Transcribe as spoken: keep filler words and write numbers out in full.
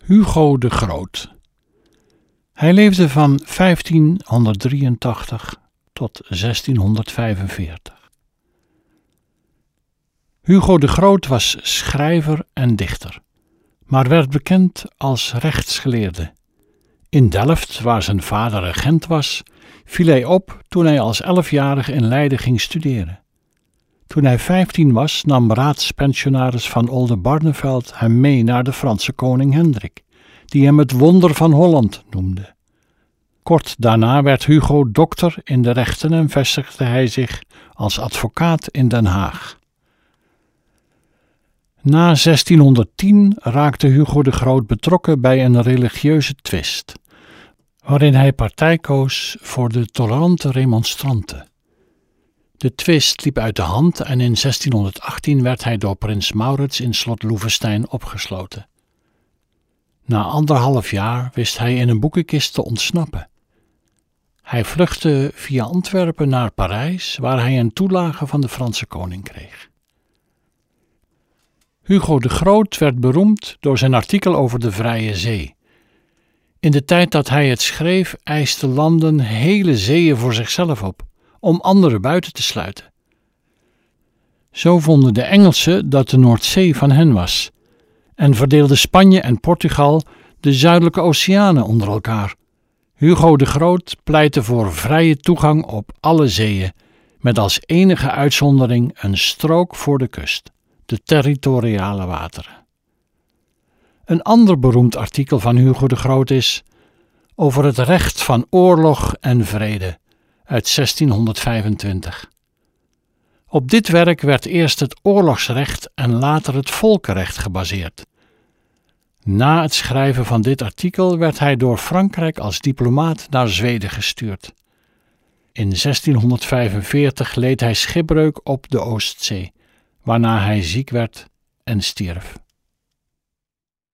Hugo de Groot. Hij leefde van vijftienhonderddrieëntachtig tot zestienhonderdvijfenveertig. Hugo de Groot was schrijver en dichter, maar werd bekend als rechtsgeleerde. In Delft, waar zijn vader regent was, viel hij op toen hij als elfjarige in Leiden ging studeren. Toen hij vijftien was, nam raadspensionaris van Oldenbarneveld hem mee naar de Franse koning Hendrik, die hem het wonder van Holland noemde. Kort daarna werd Hugo dokter in de rechten en vestigde hij zich als advocaat in Den Haag. Na zestienhonderdtien raakte Hugo de Groot betrokken bij een religieuze twist, waarin hij partij koos voor de tolerante remonstranten. De twist liep uit de hand en in zestienhonderdachttien werd hij door prins Maurits in slot Loevestein opgesloten. Na anderhalf jaar wist hij in een boekenkist te ontsnappen. Hij vluchtte via Antwerpen naar Parijs, waar hij een toelage van de Franse koning kreeg. Hugo de Groot werd beroemd door zijn artikel over de Vrije Zee. In de tijd dat hij het schreef, eisten landen hele zeeën voor zichzelf op, om anderen buiten te sluiten. Zo vonden de Engelsen dat de Noordzee van hen was, en verdeelden Spanje en Portugal de zuidelijke oceanen onder elkaar. Hugo de Groot pleitte voor vrije toegang op alle zeeën, met als enige uitzondering een strook voor de kust, de territoriale wateren. Een ander beroemd artikel van Hugo de Groot is over het recht van oorlog en vrede uit zestienhonderdvijfentwintig. Op dit werk werd eerst het oorlogsrecht en later het volkenrecht gebaseerd. Na het schrijven van dit artikel werd hij door Frankrijk als diplomaat naar Zweden gestuurd. In zestienhonderdvijfenveertig leed hij schipbreuk op de Oostzee, waarna hij ziek werd en stierf.